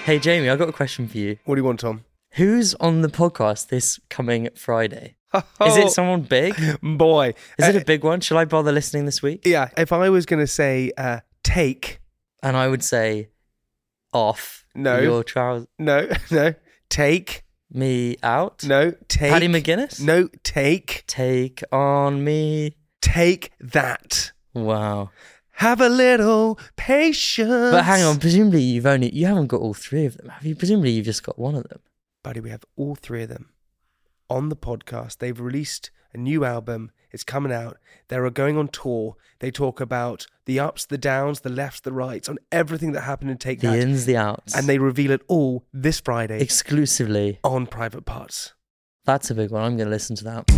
Hey, Jamie, I've got a question for you. What do you want, Tom? Who's on the podcast this coming Friday? Is it someone big? Boy. Is it a big one? Shall I bother listening this week? Yeah, if I was going to say take... And I would say off No. your trousers. No. Take... Me out? No, take... Paddy McGuinness? No, take... Take on me. Take that. Wow. Have a little patience. But hang on, presumably you haven't got all three of them, have you? Presumably you've just got one of them. Buddy, we have all three of them on the podcast. They've released a new album. It's coming out. They're going on tour. They talk about the ups, the downs, the lefts, the rights, on everything that happened in Take That. The ins, the outs. And they reveal it all this Friday. Exclusively. On Private Parts. That's a big one. I'm going to listen to that.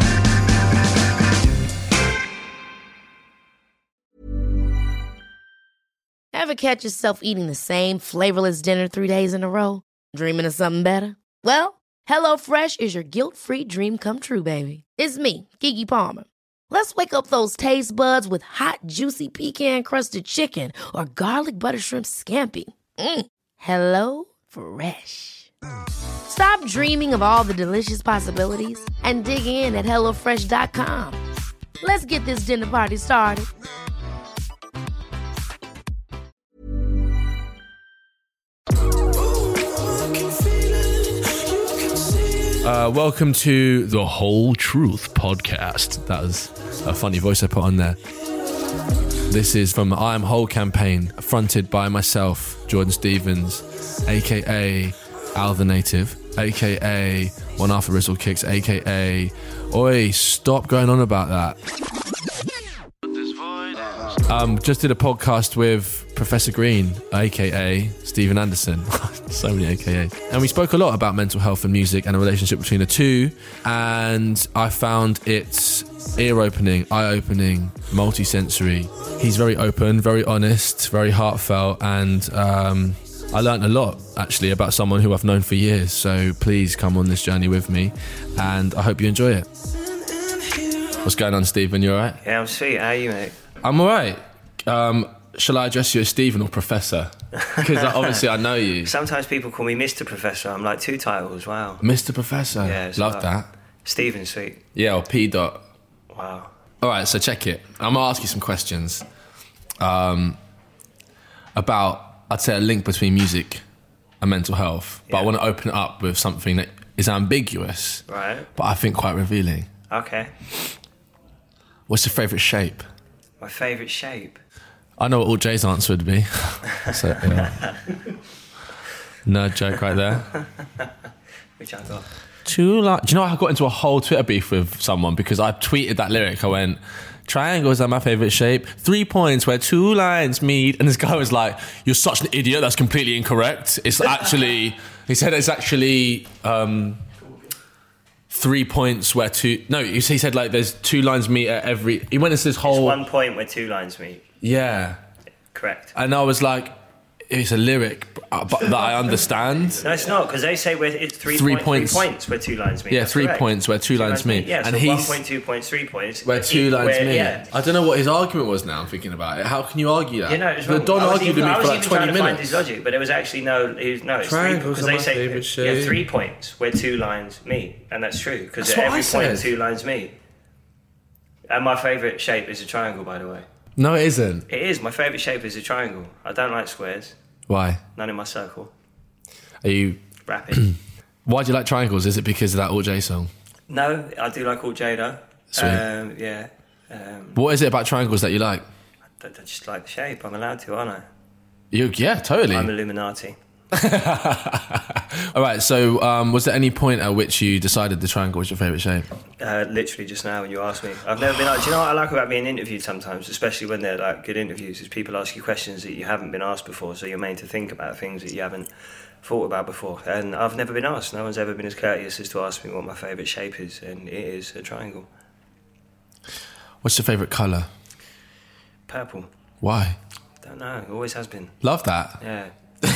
Ever catch yourself eating the same flavorless dinner 3 days in a row? Dreaming of something better? Well, HelloFresh is your guilt-free dream come true, baby. It's me, Keke Palmer. Let's wake up those taste buds with hot, juicy pecan-crusted chicken or garlic butter shrimp scampi. Hello Fresh. Stop dreaming of all the delicious possibilities and dig in at HelloFresh.com. Let's get this dinner party started. Welcome to the Whole Truth podcast. That was a funny voice I put on there. This is from the I Am Whole campaign, fronted by myself, Jordan Stevens, aka Al the Native, aka One After Rizzle Kicks, aka Oi, stop going on about that. Just did a podcast with Professor Green, aka Stephen Anderson. So many AKAs. And we spoke a lot about mental health and music and a relationship between the two. And I found it ear-opening, eye-opening, multi-sensory. He's very open, very honest, very heartfelt. And I learned a lot, actually, about someone who I've known for years. So please come on this journey with me. And I hope you enjoy it. What's going on, Stephen? You all right? Yeah, I'm sweet. How are you, mate? I'm all right. Shall I address you as Stephen or Professor? Because obviously I know you. Sometimes people call me Mr. Professor. I'm like 2 titles. Wow. Mr. Professor. Yeah, love that. Stephen, sweet. Yeah, or P. Dot. Wow. All right, so check it. I'm gonna ask you some questions about, I'd say, a link between music and mental health. But I want to open it up with something that is ambiguous, right? But I think quite revealing. Okay. What's your favourite shape? My favourite shape? I know what all Jay's answer would be. So, yeah. Nerd joke right there. Which I got. Do you know I got into a whole Twitter beef with someone because I tweeted that lyric. I went, triangles are my favourite shape. 3 points where 2 lines meet. And this guy was like, you're such an idiot. That's completely incorrect. It's actually, he said it's actually 3 points where 2... No, he said like there's 2 lines meet at every... He went into this whole... It's 1 point where 2 lines meet. Yeah. Correct. And I was like, it's a lyric but that I understand. No, it's not, because they say it's 3 points where 2 lines meet. Yeah, That's 3 correct. points where 2 lines meet. Yeah, and so he's 1 point, 2 points, 3 points. where 2 lines meet. Yeah. I don't know what his argument was now, I'm thinking about it. How can you argue that? You know, it's the wrong. Don argued with me for like 20 I was even trying to find minutes. his logic, but it was actually it's Triangles because are they my say favourite shape. 3 points where 2 lines meet, and that's true, because That's at what every I point said. 2 lines meet. And my favourite shape is a triangle, by the way. No, it isn't. It is. My favourite shape is a triangle. I don't like squares. Why? None in my circle. Are you... Rapping. Why do you like triangles? Is it because of that All J song? No, I do like Alt J though. Sweet. Yeah. What is it about triangles that you like? I just like the shape. I'm allowed to, aren't I? Yeah, totally. I'm Illuminati. All right, so was there any point at which you decided the triangle was your favourite shape? Literally just now when you asked me. I've never been... Do you know what I like about being interviewed sometimes, especially when they're like good interviews, is people ask you questions that you haven't been asked before, so you're made to think about things that you haven't thought about before. And I've never been asked. No one's ever been as courteous as to ask me what my favourite shape is, and it is a triangle. What's your favourite colour? Purple. Why? Don't know. Always has been. Love that. Yeah.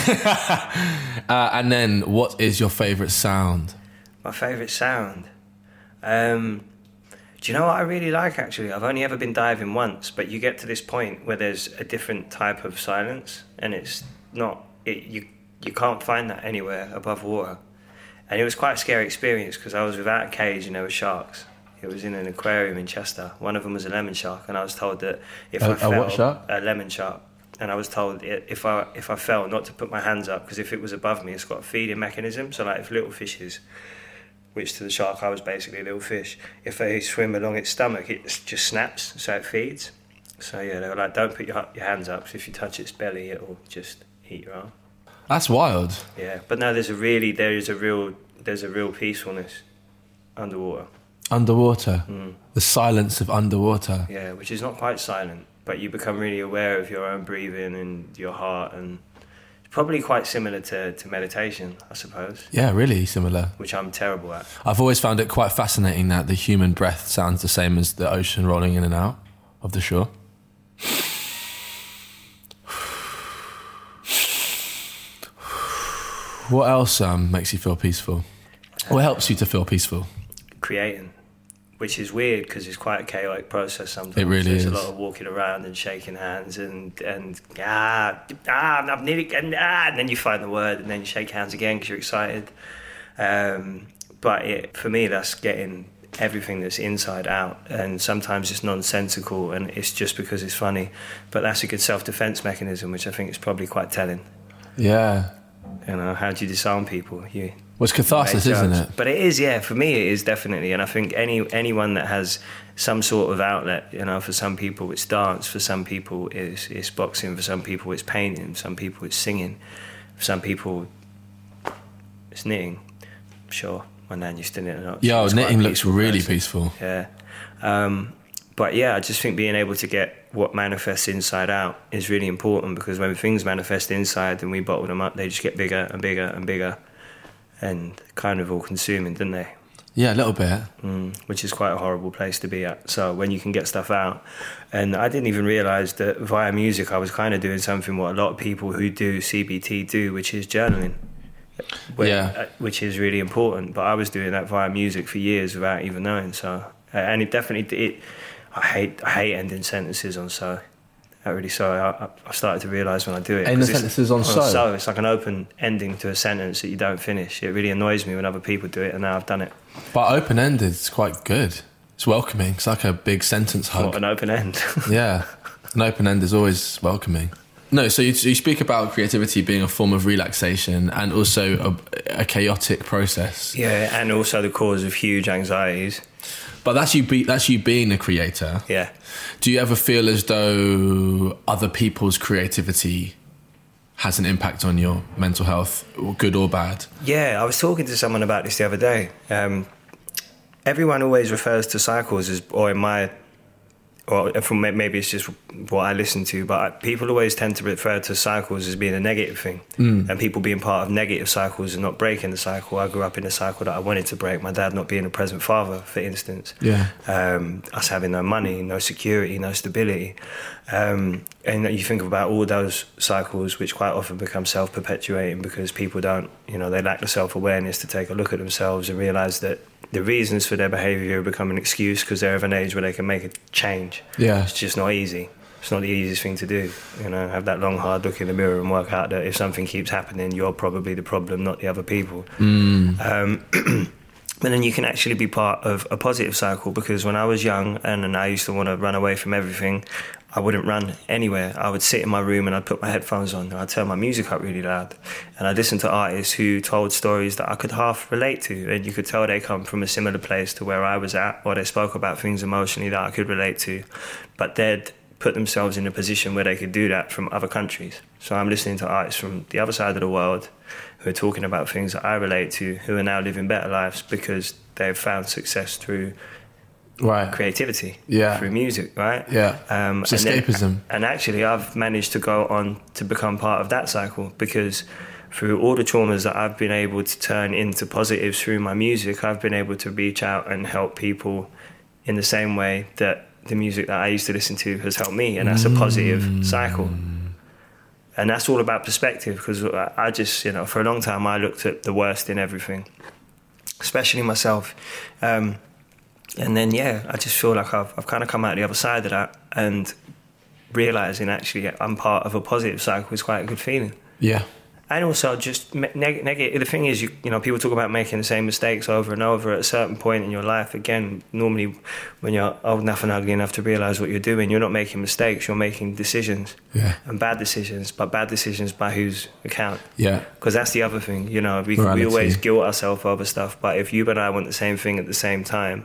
And then, what is your favourite sound? My favourite sound? Do you know what I really like, actually? I've only ever been diving once, but you get to this point where there's a different type of silence, and it's not... you can't find that anywhere above water. And it was quite a scary experience because I was without a cage and there were sharks. It was in an aquarium in Chester. One of them was a lemon shark, and I was told that if I fell, what shark? a lemon shark, and I was told if I fell not to put my hands up because if it was above me, it's got a feeding mechanism. So like if little fishes, which to the shark I was basically a little fish, if they swim along its stomach, it just snaps, so it feeds. So yeah, they were like, don't put your hands up, because if you touch its belly, it'll just eat your arm. That's wild. Yeah, but no, there's a real peacefulness underwater. Underwater. The silence of underwater. Yeah, which is not quite silent, but you become really aware of your own breathing and your heart, and it's probably quite similar to meditation, I suppose. Yeah, really similar. Which I'm terrible at. I've always found it quite fascinating that the human breath sounds the same as the ocean rolling in and out of the shore. What else makes you feel peaceful? What helps you to feel peaceful? Creating, which is weird because it's quite a chaotic process sometimes. It really There's is. a lot of walking around and shaking hands and I'm nearly and then you find the word and then you shake hands again because you're excited. But for me, that's getting everything that's inside out, and sometimes it's nonsensical and it's just because it's funny. But that's a good self-defense mechanism, which I think is probably quite telling. Yeah. You know, how do you disarm people? Well, it's catharsis, isn't it? But it is, yeah. For me, it is definitely. And I think anyone that has some sort of outlet, you know, for some people it's dance, for some people it's boxing, for some people it's painting, for some people it's singing, for some people it's knitting. I'm sure my nan used to knit a lot. Yeah, knitting looks really peaceful. Yeah. But yeah, I just think being able to get what manifests inside out is really important, because when things manifest inside and we bottle them up, they just get bigger and bigger and bigger and kind of all consuming, don't they? Yeah, a little bit. Which is quite a horrible place to be at. So when you can get stuff out, and I didn't even realise that via music I was kind of doing something what a lot of people who do CBT do, which is journaling. Which is really important. But I was doing that via music for years without even knowing. So, and it definitely I hate ending sentences on so. That really so. I started to realise when I do it. Ending sentences on so. So it's like an open ending to a sentence that you don't finish. It really annoys me when other people do it, and now I've done it. But open ended is quite good. It's welcoming. It's like a big sentence hug. What, an open end? Yeah, an open end is always welcoming. No, so you speak about creativity being a form of relaxation and also a chaotic process. Yeah, and also the cause of huge anxieties. But that's you being a creator. Yeah. Do you ever feel as though other people's creativity has an impact on your mental health, good or bad? Yeah, I was talking to someone about this the other day. Everyone always refers to cycles as, from maybe it's just what I listen to, but people always tend to refer to cycles as being a negative thing, and people being part of negative cycles and not breaking the cycle. I grew up in a cycle that I wanted to break. My dad not being a present father, for instance. Yeah. Us having no money, no security, no stability. And you think about all those cycles, which quite often become self-perpetuating because people don't, they lack the self-awareness to take a look at themselves and realise that the reasons for their behaviour become an excuse because they're of an age where they can make a change. Yeah. It's just not easy. It's not the easiest thing to do. Have that long, hard look in the mirror and work out that if something keeps happening, you're probably the problem, not the other people. But then you can actually be part of a positive cycle, because when I was young and I used to want to run away from everything, I wouldn't run anywhere. I would sit in my room and I'd put my headphones on and I'd turn my music up really loud. And I'd listen to artists who told stories that I could half relate to. And you could tell they come from a similar place to where I was at, or they spoke about things emotionally that I could relate to. But they'd put themselves in a position where they could do that from other countries. So I'm listening to artists from the other side of the world who are talking about things that I relate to, who are now living better lives because they've found success through creativity, through music, right? Yeah, it's escapism. And actually I've managed to go on to become part of that cycle, because through all the traumas that I've been able to turn into positives through my music, I've been able to reach out and help people in the same way that the music that I used to listen to has helped me, and that's a positive cycle. And that's all about perspective, because I just, for a long time I looked at the worst in everything, especially myself. And then, I just feel like I've kind of come out the other side of that, and realising actually I'm part of a positive cycle is quite a good feeling. Yeah. And also just negative. The thing is, you know, people talk about making the same mistakes over and over. At a certain point in your life, again, normally when you're old enough and ugly enough to realise what you're doing, you're not making mistakes, you're making decisions. Yeah. And bad decisions, but bad decisions by whose account? Yeah. Because that's the other thing, you know, we always guilt ourselves over stuff, but if you and I want the same thing at the same time,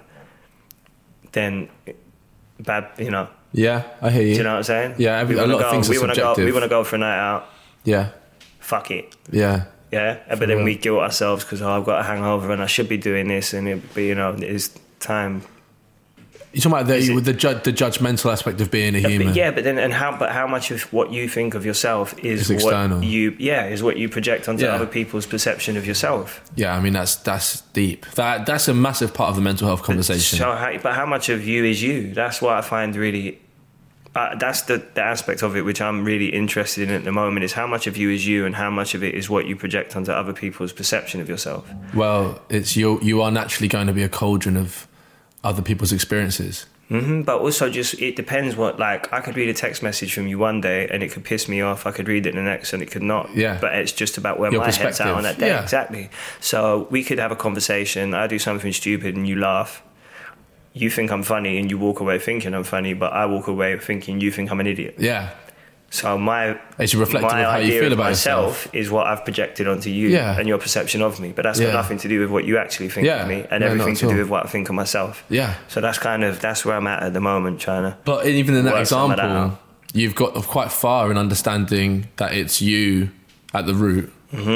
then bad, you know. Yeah, I hear you. Do you know what I'm saying? Yeah, a lot of things are subjective. We want to go for a night out. Yeah. Fuck it. Yeah. Yeah, but then we guilt ourselves because I've got a hangover and I should be doing this, but you know, it's time. You're talking about the judgmental aspect of being a human. Yeah, but then how much of what you think of yourself is external. What you project onto other people's perception of yourself. Yeah, I mean that's deep. That's a massive part of the mental health conversation. But how much of you is you? That's what I find really. That's the aspect of it which I'm really interested in at the moment, is how much of you is you and how much of it is what you project onto other people's perception of yourself. Well, it's you are naturally going to be a cauldron of other people's experiences. Mm-hmm, but also just, it depends what, like, I could read a text message from you one day and it could piss me off. I could read it the next and it could not. Yeah. But it's just about where Your my head's at on that day. Yeah. Exactly. So we could have a conversation. I do something stupid and you laugh. You think I'm funny and you walk away thinking I'm funny, but I walk away thinking you think I'm an idiot. Yeah. So it's reflective of how you feel about myself is what I've projected onto you and your perception of me. But that's got nothing to do with what you actually think of me, and everything to do with what I think of myself. Yeah. So that's where I'm at the moment, trying to. But even in that example, you've got quite far in understanding that it's you at the root,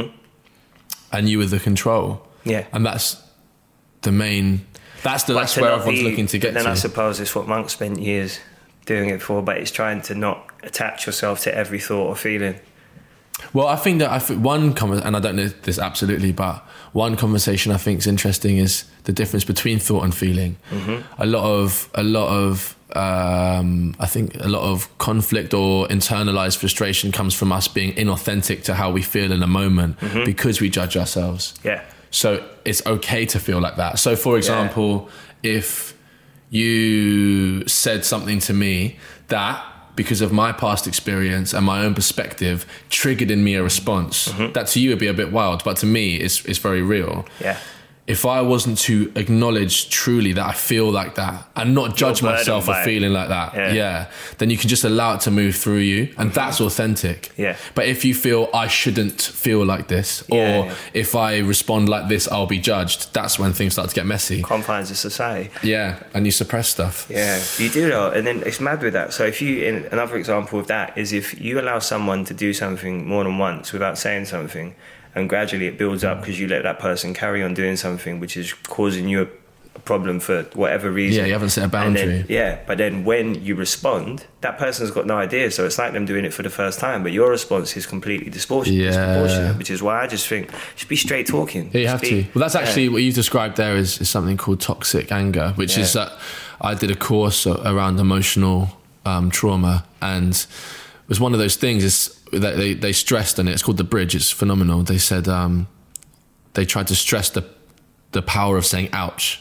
and you with the control. Yeah. And that's the main. That's where everyone's looking to get to. Then I suppose it's what Monk spent years doing it for, but it's trying to not attach yourself to every thought or feeling. Well, I think one and I don't know this absolutely, but one conversation I think is interesting is the difference between thought and feeling. Mm-hmm. I think a lot of conflict or internalized frustration comes from us being inauthentic to how we feel in a moment because we judge ourselves. Yeah. So it's okay to feel like that. So, for example, if you said something to me that, because of my past experience and my own perspective, triggered in me a response that to you would be a bit wild, but to me it's very real. Yeah. If I wasn't to acknowledge truly that I feel like that and not judge myself for feeling like that, then you can just allow it to move through you, and that's authentic. Yeah. But if you feel I shouldn't feel like this, or if I respond like this, I'll be judged, that's when things start to get messy. Confines of society. Yeah, and you suppress stuff. Yeah, you do though, and then it's mad with that. So if you, another example of that is if you allow someone to do something more than once without saying something, and gradually it builds up because you let that person carry on doing something which is causing you a problem for whatever reason. Yeah, you haven't set a boundary. But then when you respond, that person's got no idea. So it's like them doing it for the first time, but your response is completely disproportionate, which is why I just think just be straight talking. Yeah, you have to. Well, that's actually what you described there is something called toxic anger, which is that I did a course around emotional trauma, and it was one of those things is that they stressed, and it's called The Bridge. It's phenomenal. They said they tried to stress the power of saying ouch,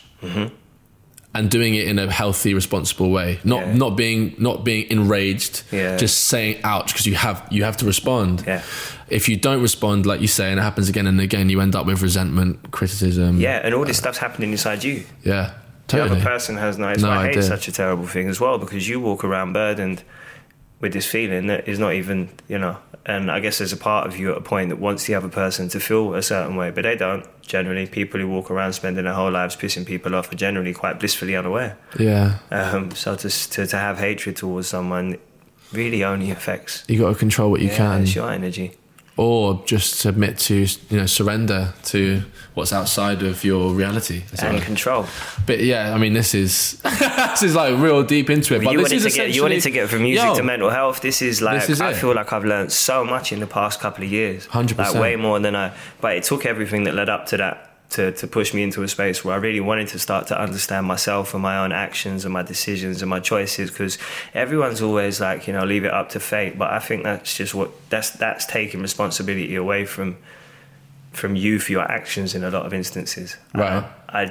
and doing it in a healthy, responsible way. Not being enraged, just saying ouch, because you have to respond. Yeah. If you don't respond, like you say, and it happens again and again, you end up with resentment, criticism. Yeah, and all this stuff's happening inside you. Yeah, totally. The other person has no idea. I hate such a terrible thing as well, because you walk around burdened with this feeling that is not even, and I guess there's a part of you at a point that wants the other person to feel a certain way, but they don't. Generally, people who walk around spending their whole lives pissing people off are generally quite blissfully unaware. Yeah. So to have hatred towards someone really only affects... You got to control what you can. It's your energy. Or just submit to, surrender to what's outside of your reality. And control. But yeah, I mean, this is like real deep into it. Well, but you wanted to get from music to mental health. This is I feel like I've learned so much in the past couple of years. 100%. Like way more than but it took everything that led up to that to push me into a space where I really wanted to start to understand myself and my own actions and my decisions and my choices, because everyone's always like, leave it up to fate, but I think that's just that's taking responsibility away from you for your actions in a lot of instances. Right. I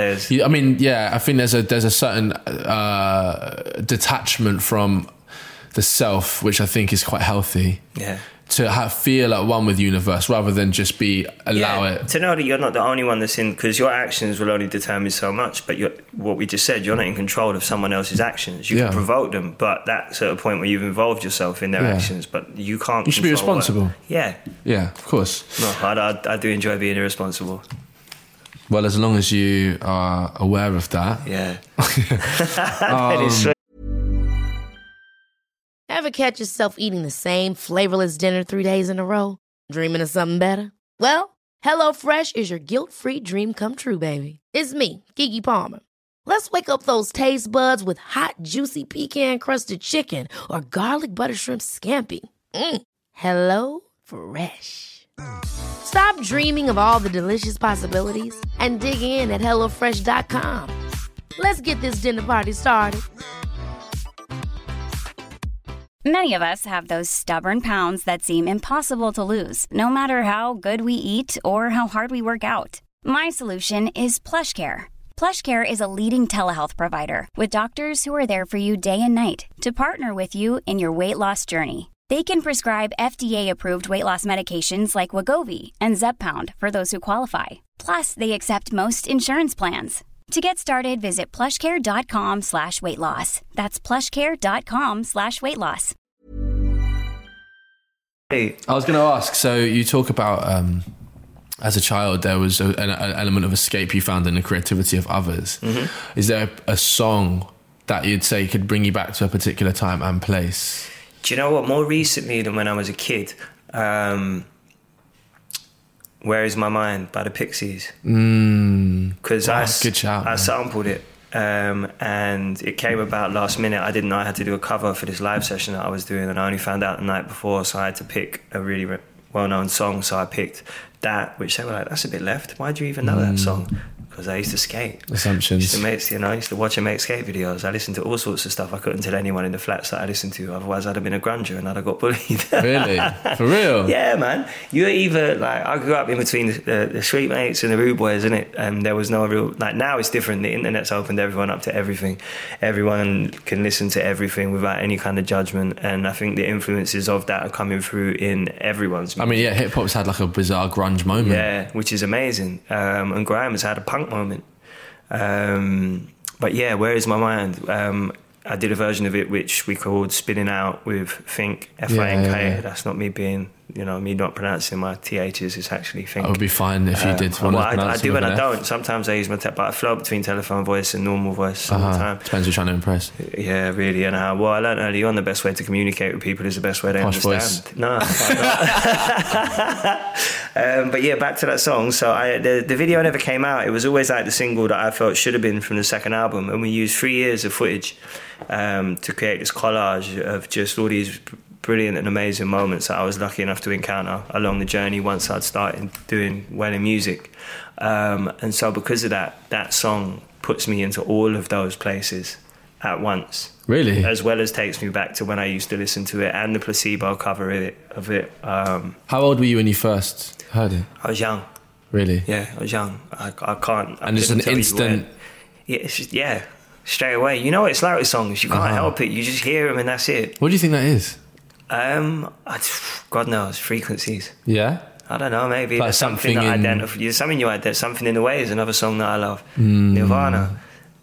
think there's a certain detachment from the self, which I think is quite healthy. Yeah. To feel at one with the universe rather than just allow it. To know that you're not the only one that's in, because your actions will only determine so much, but what we just said, you're not in control of someone else's actions. You can provoke them, but that's at a point where you've involved yourself in their actions, but you can't. You should be responsible. Yeah, of course. No, I do enjoy being irresponsible. Well, as long as you are aware of that. Yeah. Ever catch yourself eating the same flavorless dinner 3 days in a row? Dreaming of something better? Well, HelloFresh is your guilt-free dream come true, baby. It's me, Keke Palmer. Let's wake up those taste buds with hot, juicy pecan-crusted chicken or garlic butter shrimp scampi. Hello Fresh. Stop dreaming of all the delicious possibilities and dig in at HelloFresh.com. Let's get this dinner party started. Many of us have those stubborn pounds that seem impossible to lose, no matter how good we eat or how hard we work out. My solution is PlushCare. PlushCare is a leading telehealth provider with doctors who are there for you day and night to partner with you in your weight loss journey. They can prescribe FDA-approved weight loss medications like Wegovy and Zepbound for those who qualify. Plus, they accept most insurance plans. To get started, visit plushcare.com/weightloss. That's plushcare.com/weightloss. Hey. I was going to ask, so you talk about, as a child, there was an element of escape you found in the creativity of others. Mm-hmm. Is there a song that you'd say could bring you back to a particular time and place? Do you know what? More recently than when I was a kid, Where Is My Mind by the Pixies. Because I sampled it and it came about last minute. I didn't know I had to do a cover for this live session that I was doing, and I only found out the night before, so I had to pick a really well-known song. So I picked that, which they were like, that's a bit left. Why do you even know that song? Because I used to skate. Assumptions. I used to watch and make skate videos. I listened to all sorts of stuff I couldn't tell anyone in the flats that I listened to. Otherwise, I'd have been a grunger and I'd have got bullied. Really? For real? Yeah, man. You're either like, I grew up in between the street mates and the rude boys, innit? And there was no real, like, now it's different. The internet's opened everyone up to everything. Everyone can listen to everything without any kind of judgment. And I think the influences of that are coming through in everyone's music. I mean, yeah, hip hop's had like a bizarre grunge moment. Yeah, which is amazing. And grime has had a punk moment. But yeah, Where Is My Mind? I did a version of it which we called Spinning Out with Fink, F-I-N-K. Yeah. That's not me being, me not pronouncing my THs, it's actually Fink. That would be fine if you did. I do and I don't. Sometimes I use my but I flow between telephone voice and normal voice all the time. Depends who you're trying to impress. Yeah, really. And I learned early on the best way to communicate with people is the best way they Posh understand. Voice. No, but yeah, back to that song. So the video never came out. It was always like the single that I felt should have been from the second album. And we used 3 years of footage to create this collage of just all these brilliant and amazing moments that I was lucky enough to encounter along the journey once I'd started doing well in music. And so because of that song puts me into all of those places at once. Really? As well as takes me back to when I used to listen to it and the Placebo cover of it. How old were you when you first heard it? I was young. Really? Yeah, I was young. I can't... And it's an instant... Yeah, it's just, straight away. You know what it's like with songs. You can't help it. You just hear them and that's it. What do you think that is? God knows, frequencies. Yeah? I don't know, maybe like there's something that identifies. Something in the Way is another song that I love. Nirvana.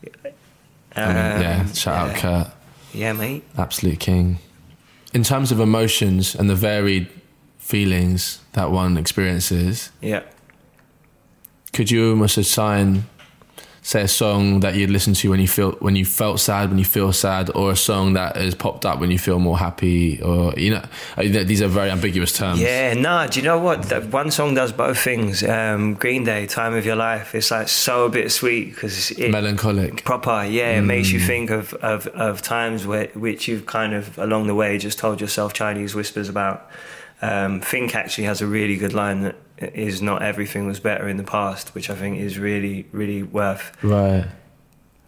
Shout out Kurt. Yeah, mate. Absolute king. In terms of emotions and the varied feelings that one experiences, could you almost say a song that you'd listen to when you felt sad, when you feel sad, or a song that has popped up when you feel more happy, or these are very ambiguous terms. Yeah, do you know what? That one song does both things. Green Day, Time of Your Life. It's like so bittersweet because it's melancholic. Proper, yeah. It makes you think of times which you've kind of along the way just told yourself Chinese whispers about. Fink actually has a really good line that is not everything was better in the past, which I think is really, really worth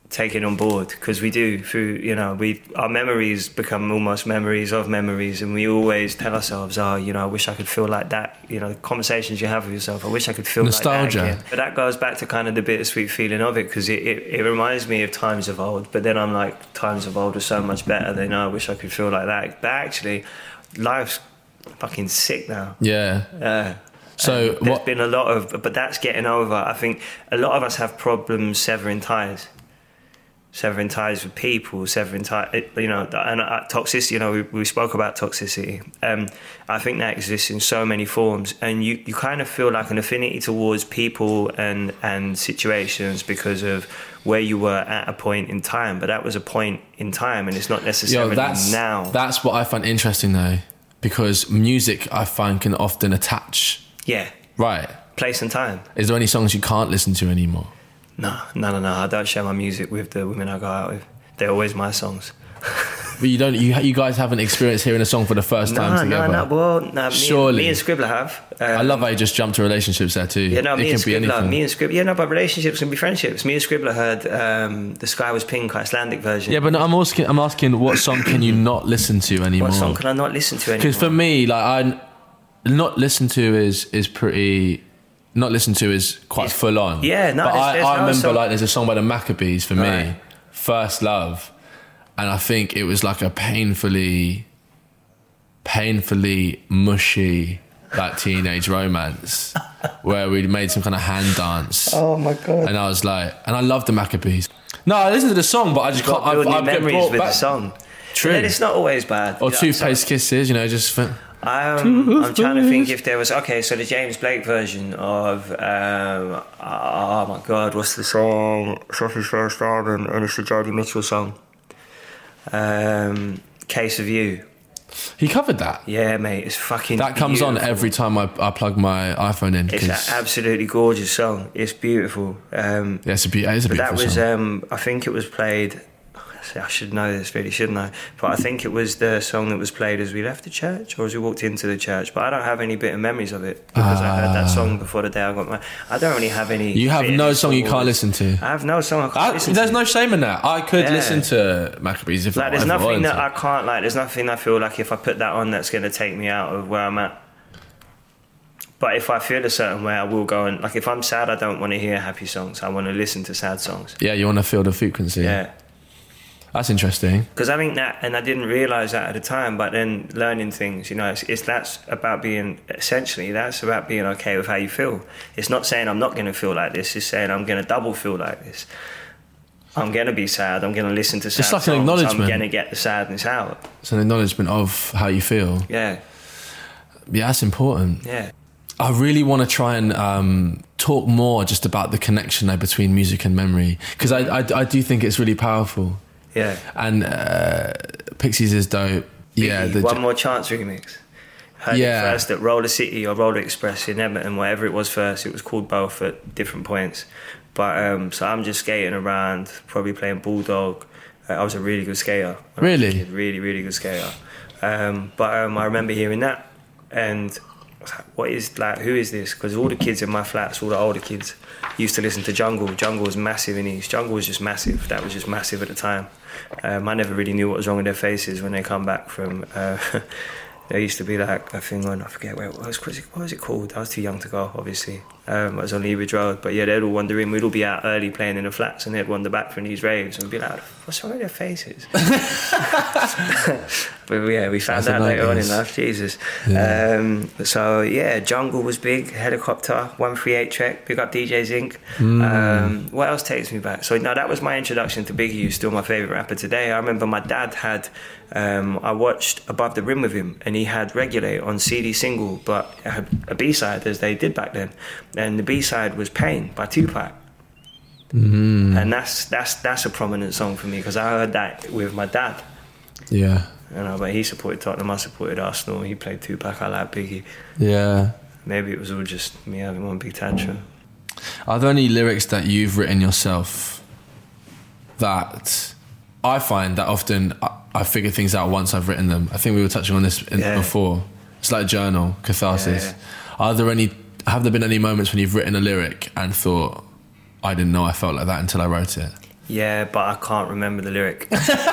take it on board, because we do, through, you know, our memories become almost memories of memories, and we always tell ourselves, oh, you know, I wish I could feel like that. You know, conversations you have with yourself, I wish I could feel nostalgia. Like that again. But that goes back to kind of the bittersweet feeling of it, because it reminds me of times of old, but then I'm like, times of old are so much better than, I wish I could feel like that. But actually, life's fucking sick now. Yeah. So there's been a lot of, but that's getting over. I think a lot of us have problems severing ties with people, severing ties, you know, and toxicity. You know, we spoke about toxicity. I think that exists in so many forms, and you kind of feel like an affinity towards people and situations because of where you were at a point in time. But that was a point in time, and it's not necessarily now. That's what I find interesting, though, because music, I find, can often attach. Yeah. Right. Place and time. Is there any songs you can't listen to anymore? No. I don't share my music with the women I go out with. They're always my songs. But you don't. You guys haven't experienced hearing a song for the first time together. No. Well, surely. Me and Scribbler have. I love how you just jumped to relationships there too. Yeah, no, me and Scribbler. Yeah, no, but relationships can be friendships. Me and Scribbler heard "The Sky Was Pink" Icelandic version. Yeah, but no, I'm asking, what song can you not listen to anymore? What song can I not listen to anymore? Because for me, like, not listen to is pretty. Not listen to is quite full on. Yeah, no. But I remember song. like there's a song by the Maccabees for me, "First Love," and I think it was like a painfully mushy like teenage romance where we made some kind of hand dance. Oh my god! And I was like, and I love the Maccabees. No, I listen to the song, but I just can't. I've memories with the song. True. And it's not always bad. Or Toothpaste Kisses, you know, just. I'm trying to think if there was so the James Blake version of oh my god, what's the song? It's off his first album, and it's the Jody Mitchell song. Case of You. He covered that. Yeah, mate, it's fucking. That comes beautiful. on every time I plug my iPhone in. It's an absolutely gorgeous song. It's beautiful. Yeah, it's a beautiful that was, song. I think it was played. I should know this, really, shouldn't I? But I think it was the song that was played as we left the church or as we walked into the church. But I don't have any bitter memories of it because I heard that song before the day I got married. I don't really have any. You have no song you can't listen to. I have no song I can't listen to. There's no shame in that. I could listen to Maccabees if like, there's nothing that I can't like. There's nothing I feel like if I put that on that's going to take me out of where I'm at. But if I feel a certain way, I will go and like if I'm sad, I don't want to hear happy songs. I want to listen to sad songs. Yeah, you want to feel the frequency. Yeah. That's interesting. Because I think that, and I didn't realise that at the time, but then learning things, you know, that's about being okay with how you feel. It's not saying I'm not going to feel like this, it's saying I'm going to double feel like this. I'm going to be sad, I'm going to listen to sad it's like songs, an acknowledgement. I'm going to get the sadness out. It's an acknowledgement of how you feel. Yeah. Yeah, that's important. Yeah. I really want to try and talk more just about the connection though, between music and memory, because I do think it's really powerful. Yeah. And Pixies is dope. Yeah. One More Chance remix. Heard it first at Roller City or Roller Express in Edmonton, whatever it was first. It was called both at different points. But so I'm just skating around, probably playing Bulldog. I was a really good skater. Really? Really, really good skater. But I remember hearing that and I was like, who is this? Because all the kids in my flats, all the older kids, used to listen to Jungle. Jungle was massive in East. Jungle was just massive. That was just massive at the time. I never really knew what was wrong with their faces when they come back from... there used to be like a thing on, I forget what was it called? I was too young to go, obviously. It was on Leabridge Road. But yeah, they'd all wander in. We'd all be out early playing in the flats and they'd wander back from these raves and be like, what's wrong with their faces? But yeah, we found out later on in life, Jesus. Yeah. So yeah, Jungle was big, Helicopter, 138 Trek, big up DJ Zinc. What else takes me back? So no, that was my introduction to Biggie, who's still my favourite rapper today. I remember my dad had, I watched Above the Rim with him and he had Regulate on CD single, but it had a B-side as they did back then. And the B-side was Pain by Tupac. And that's a prominent song for me because I heard that with my dad. Yeah. You know, but he supported Tottenham, I supported Arsenal. He played Tupac, I like Biggie. Yeah. Maybe it was all just me having one big tantrum. Are there any lyrics that you've written yourself that I find that often I figure things out once I've written them? I think we were touching on this before. It's like a journal, catharsis. Yeah. Have there been any moments when you've written a lyric and thought, I didn't know I felt like that until I wrote it? Yeah, but I can't remember the lyric.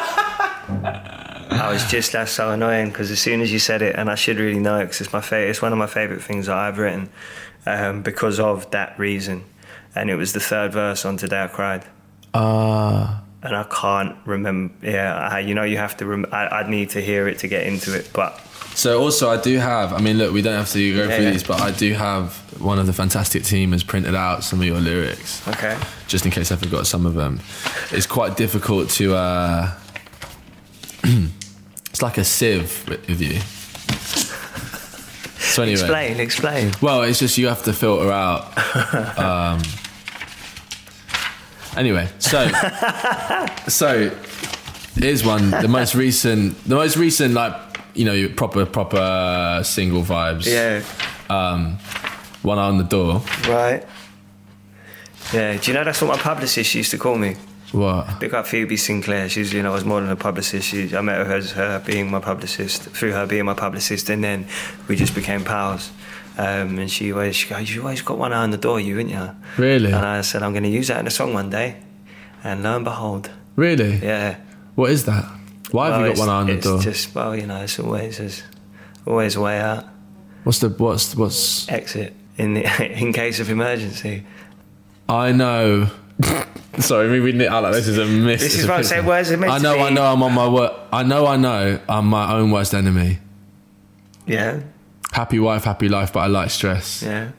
That's so annoying, because as soon as you said it, and I should really know it, because it's one of my favourite things that I've written, because of that reason. And it was the third verse on Today I Cried. And I can't remember. Yeah, you have to. I'd need to hear it to get into it. But so also, I do have. I mean, look, we don't have to go through these, but I do have one of the Fantastic team has printed out some of your lyrics. Okay. Just in case I forgot some of them. It's quite difficult to. It's like a sieve with you. So anyway, explain. Well, it's just you have to filter out. Anyway, so here's one. The most recent, like, proper single vibes. Yeah. One Eye on the Door. Right. Yeah. Do you know that's what my publicist used to call me? What? Big up Phoebe Sinclair. She's, I was more than a publicist. I met her as her being my publicist, through her being my publicist, and then we just became pals. And she goes, you always got one eye on the door, you, ain't you? Really? And I said, I'm going to use that in a song one day. And lo and behold. Really? Yeah. What is that? Why have you got one eye on the door? It's just, it's always a way out. What's exit in case of emergency. I know. Sorry, me reading it out like this is a miss. This is what I'm saying. Where's it meant to be? I know. I'm on my work. I know. I'm my own worst enemy. Yeah. Happy wife, happy life, but I like stress. Yeah.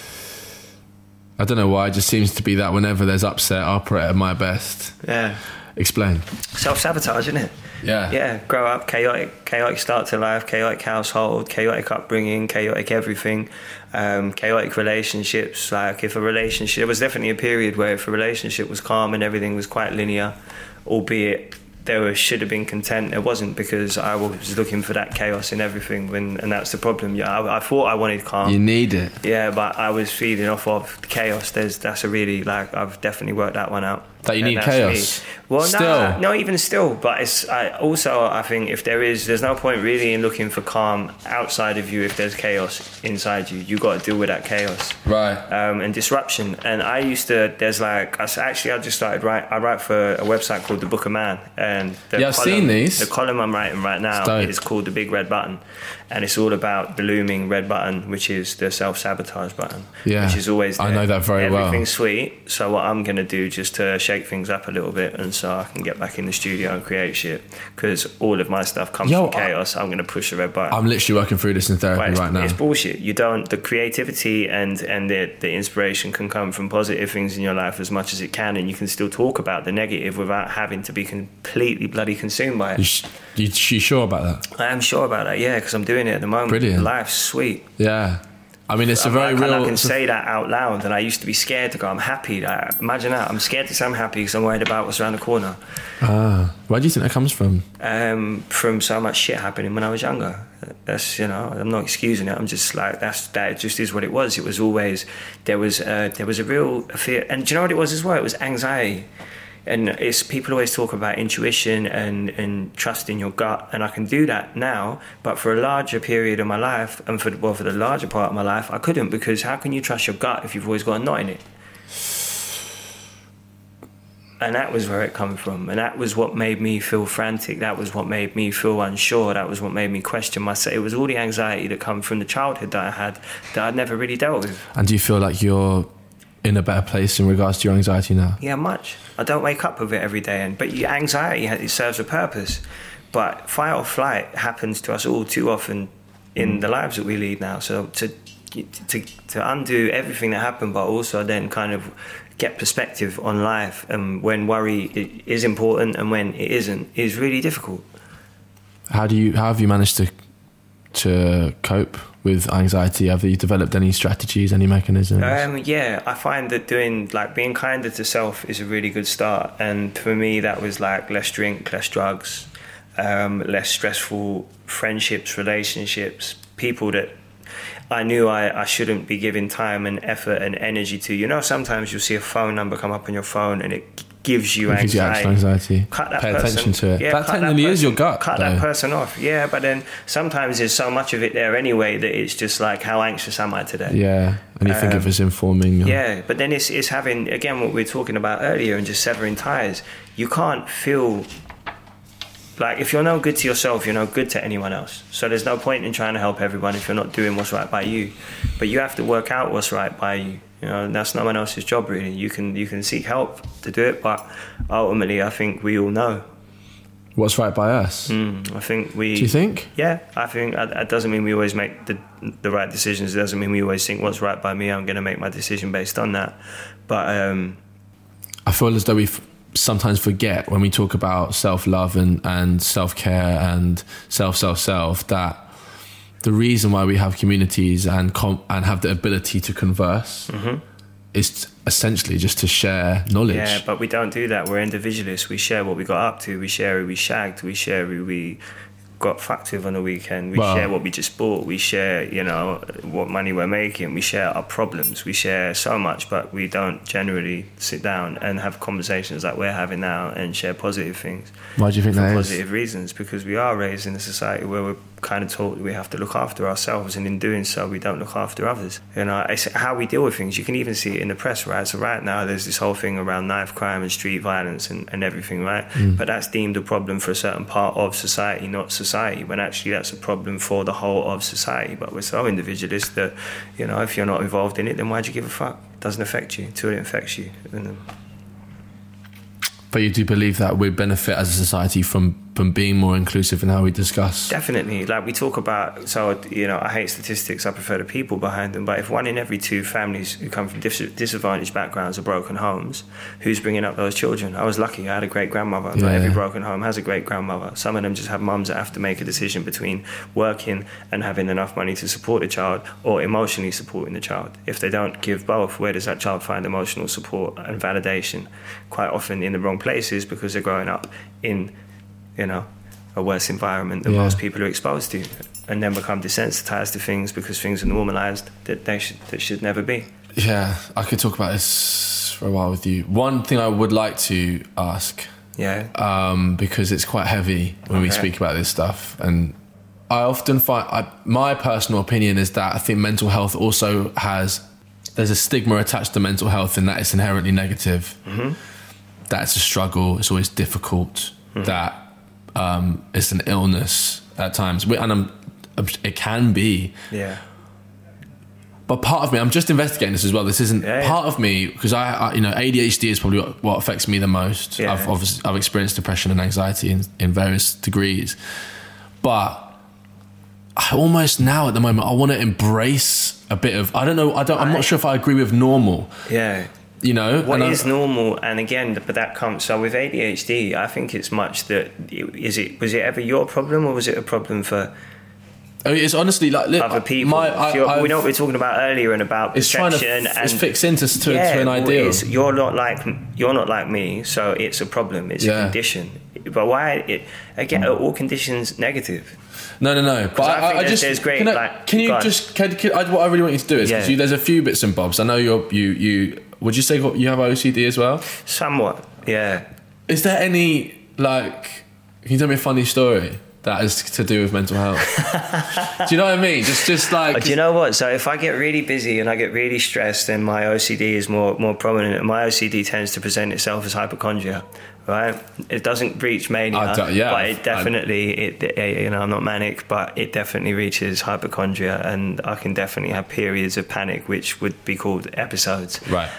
I don't know why. It just seems to be that whenever there's upset, I operate at my best. Yeah. Explain. Self-sabotage, isn't it? Yeah. Yeah. Grow up, chaotic start to life, chaotic household, chaotic upbringing, chaotic everything, chaotic relationships. Like if a relationship, there was definitely a period where if a relationship was calm and everything was quite linear, albeit there should have been content. There wasn't, because I was looking for that chaos in everything, and that's the problem. Yeah, I thought I wanted calm. You need it. Yeah, but I was feeding off of the chaos. That's a really, I've definitely worked that one out. That you need chaos. Me. Well, still. no, even still. But I think if there's no point really in looking for calm outside of you if there's chaos inside you. You got to deal with that chaos. Right. And disruption. And I just started I write for a website called The Book of Man. And I've seen these. The column I'm writing right now is called The Big Red Button. And it's all about the looming red button, which is the self-sabotage button. Yeah. Which is always there. I know that very well. Everything's sweet. So what I'm going to do just to shake things up a little bit, and so I can get back in the studio and create shit, because all of my stuff comes from chaos. I'm going to push the red button. I'm literally working through this in therapy right now. It's bullshit. The creativity and the inspiration can come from positive things in your life as much as it can, and you can still talk about the negative without having to be completely bloody consumed by it. You sure about that? I am sure about that, yeah, because I'm doing it at the moment. Brilliant. Life's sweet. Yeah. I mean, it's a very real... I can say that out loud, and I used to be scared to go, I'm happy. Imagine that. I'm scared to say I'm happy because I'm worried about what's around the corner. Where do you think that comes from? From so much shit happening when I was younger. That's, I'm not excusing it. I'm just like, that just is what it was. It was always, there was a real fear. And do you know what it was as well? It was anxiety. And it's, people always talk about intuition and trust in your gut, and I can do that now. But for a larger period of my life, and for the larger part of my life, I couldn't, because how can you trust your gut if you've always got a knot in it? And that was where it come from, and that was what made me feel frantic. That was what made me feel unsure. That was what made me question myself. It was all the anxiety that come from the childhood that I had that I'd never really dealt with. And do you feel like you're in a better place in regards to your anxiety now? Yeah, much. I don't wake up with it every day, but your anxiety, it serves a purpose. But fight or flight happens to us all too often in the lives that we lead now. So to undo everything that happened, but also then kind of get perspective on life, and when worry is important and when it isn't, is really difficult. How have you managed to cope with anxiety? Have you developed any strategies, any mechanisms? Yeah, I find that being kinder to self is a really good start. And for me, that was like less drink, less drugs, less stressful friendships, relationships, people that I knew I shouldn't be giving time and effort and energy to. Sometimes you'll see a phone number come up on your phone and it gives you It gives you anxiety. actual anxiety. Cut that Pay person. attention to it. Yeah, That cut technically is your gut, Cut though. that person off. Yeah, but then sometimes there's so much of it there anyway that it's just like, how anxious am I today? Yeah, and you think of it as informing. Yeah, but then it's having, again, what we were talking about earlier and just severing ties. You can't feel like, if you're no good to yourself, you're no good to anyone else. So there's no point in trying to help everyone if you're not doing what's right by you. But you have to work out what's right by you. You know, and that's no one else's job, really. You can seek help to do it, but ultimately, I think we all know. What's right by us? I think we... Do you think? Yeah, I think that doesn't mean we always make the right decisions. It doesn't mean we always think what's right by me, I'm going to make my decision based on that. But... I feel as though we sometimes forget when we talk about self-love and self-care and self that the reason why we have communities and have the ability to converse is essentially just to share knowledge. Yeah, but we don't do that. We're individualists. We share what we got up to. We share who we shagged. We share who we got fucked with on the weekend. We share what we just bought. We share, you know, what money we're making. We share our problems. We share so much, but we don't generally sit down and have conversations like we're having now and share positive things. Why do you think for that is? positive reasons, because we are raised in a society where we're kind of taught we have to look after ourselves, and in doing so we don't look after others. You know, it's how we deal with things. You can even see it in the press, right? So right now there's this whole thing around knife crime and street violence and everything, right? But that's deemed a problem for a certain part of society, not society, when actually that's a problem for the whole of society. But we're so individualist that, you know, if you're not involved in it, then why'd you give a fuck? It doesn't affect you until it affects you. But you do believe that we benefit as a society from being more inclusive in how we discuss? Definitely. Like we talk about, so, you know, I hate statistics, I prefer the people behind them, but if 1 in every 2 families who come from disadvantaged backgrounds or broken homes, who's bringing up those children? I was lucky, I had a great grandmother. Not every broken home has a great grandmother. Some of them just have mums that have to make a decision between working and having enough money to support the child or emotionally supporting the child. If they don't give both, where does that child find emotional support and validation? Quite often in the wrong places, because they're growing up in, you know, a worse environment than most people are exposed to, and then become desensitized to things because things are normalized that should never be. Yeah, I could talk about this for a while with you. One thing I would like to ask, because it's quite heavy when we speak about this stuff, and I often find, my personal opinion is that I think mental health also there's a stigma attached to mental health in that it's inherently negative. That it's a struggle, it's always difficult, that it's an illness at times, and it can be. Yeah. But part of me, I'm just investigating this as well. This isn't part of me, because I you know, ADHD is probably what affects me the most. Yeah. I've experienced depression and anxiety in various degrees, but I almost now at the moment I want to embrace a bit of, I'm not sure if I agree with normal. Yeah. You know, what is normal, and again, but that comes. So with ADHD, I think it's much that was it ever your problem, or was it a problem for? I mean, it's honestly like other people. We know what we were talking about earlier, and about perception, it's fixed into an ideal. You're not like me, so it's a problem. It's a condition. But why? Again, are all conditions negative? No. But I just there's great. What I really want you to do is, because there's a few bits and bobs. I know you. Would you say you have OCD as well? Somewhat, yeah. Is there any, like, can you tell me a funny story that is to do with mental health? Do you know what I mean? Just like... Do you know what? So if I get really busy and I get really stressed, then my OCD is more prominent. And my OCD tends to present itself as hypochondria, right? It doesn't reach mania, but it definitely, you know, I'm not manic, but it definitely reaches hypochondria, and I can definitely have periods of panic, which would be called episodes. Right.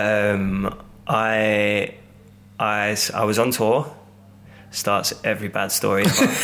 I was on tour. Starts every bad story.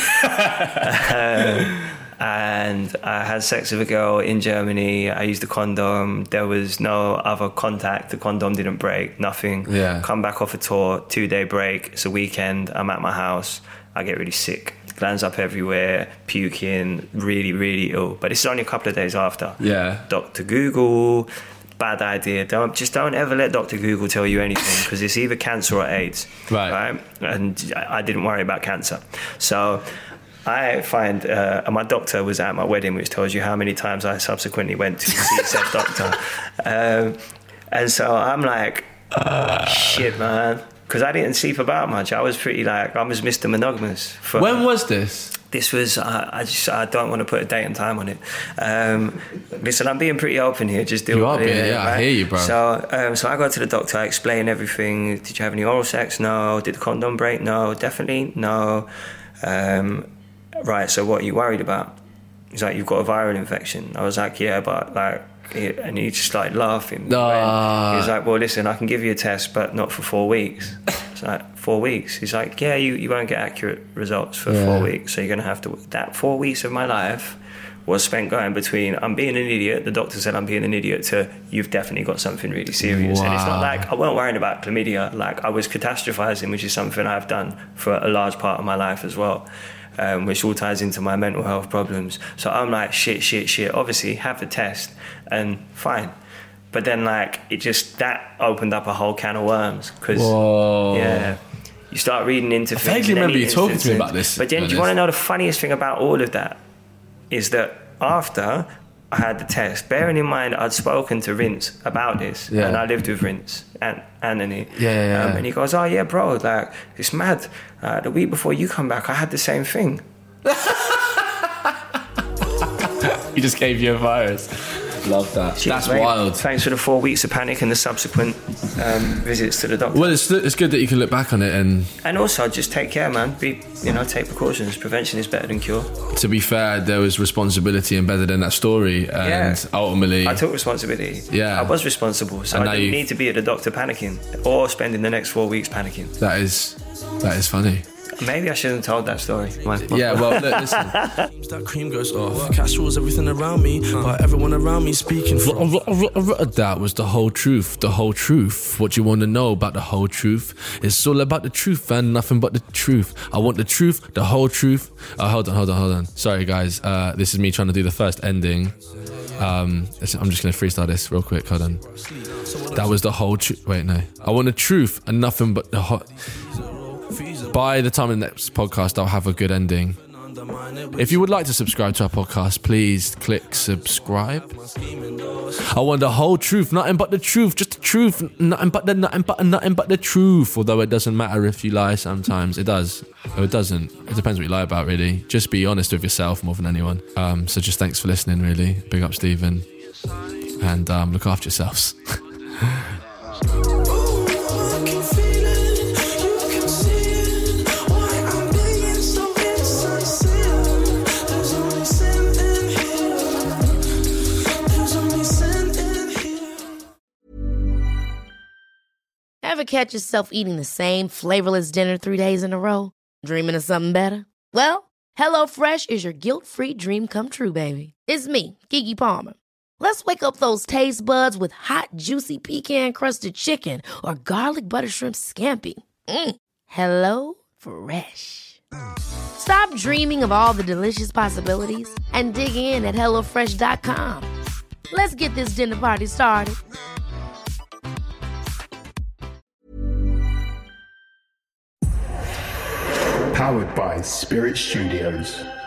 And I had sex with a girl in Germany. I used a condom. There was no other contact. The condom didn't break. Nothing. Yeah. Come back off a tour. 2-day break. It's a weekend. I'm at my house. I get really sick. Glands up everywhere. Puking. Really, really ill. But this is only a couple of days after. Yeah. Dr. Google. Bad idea. Don't ever let Dr. Google tell you anything, because it's either cancer or AIDS. Right. And I didn't worry about cancer. So I find my doctor was at my wedding, which tells you how many times I subsequently went to see said doctor. And so I'm like, shit, man. because I didn't sleep about much. I was pretty like, I was Mr. Monogamous. When was this? This was, I don't want to put a date and time on it. Listen, I'm being pretty open here. Just deal with it. Yeah, right? I hear you, bro. So I go to the doctor, I explain everything. Did you have any oral sex? No. Did the condom break? No. Definitely no. Right, so what are you worried about? He's like, you've got a viral infection. I was like, yeah, but like, and he just started laughing. He was like, well, listen, I can give you a test, but not for 4 weeks. It's like, 4 weeks? He's like, yeah, you won't get accurate results for 4 weeks, so you're going to have to... That 4 weeks of my life was spent going between, I'm being an idiot, the doctor said I'm being an idiot, to you've definitely got something really serious. Wow. And it's not like, I weren't worrying about chlamydia, like I was catastrophizing, which is something I've done for a large part of my life as well. Which all ties into my mental health problems. So I'm like, shit. Obviously, have the test and fine. But then, like, that opened up a whole can of worms. Because, you start reading into things. I vaguely remember you talking to me about this. But then, do you want to know the funniest thing about all of that? Is that after I had the test, bearing in mind I'd spoken to Rince about this, and I lived with Rince and Anthony. And he goes, oh yeah, bro, like, it's mad. The week before you come back, I had the same thing. He just gave you a virus. Love that. Jeez, that's mate, wild. Thanks for the 4 weeks of panic and the subsequent visits to the doctor. Well, it's good that you can look back on it and also just take care, man. Take precautions. Prevention is better than cure. To be fair, there was responsibility embedded in that story, and ultimately I took responsibility. Yeah, I was responsible, so I didn't need to be at the doctor panicking or spending the next 4 weeks panicking. That is funny. Maybe I shouldn't have told that story. Yeah, well, look, listen. That cream goes off. Cash rules everything around me, but everyone around me speaking from. That was the whole truth. The whole truth. What you want to know about the whole truth? It's all about the truth and nothing but the truth. I want the truth, the whole truth. Hold on. Sorry, guys. This is me trying to do the first ending. I'm just going to freestyle this real quick. Hold on. That was the whole truth. Wait, no. I want the truth and nothing but the whole... By the time of the next podcast, I'll have a good ending. If you would like to subscribe to our podcast, please click subscribe. I want the whole truth, nothing but the truth, just the truth, nothing but the truth. Although it doesn't matter if you lie sometimes, it does. Or it doesn't. It depends what you lie about, really. Just be honest with yourself more than anyone. So just thanks for listening, really. Big up, Stephen, and look after yourselves. Ever catch yourself eating the same flavorless dinner 3 days in a row? Dreaming of something better? Well, HelloFresh is your guilt-free dream come true, baby. It's me, Keke Palmer. Let's wake up those taste buds with hot, juicy pecan-crusted chicken or garlic butter shrimp scampi. Hello Fresh. Stop dreaming of all the delicious possibilities and dig in at HelloFresh.com. Let's get this dinner party started. Powered by Spirit Studios.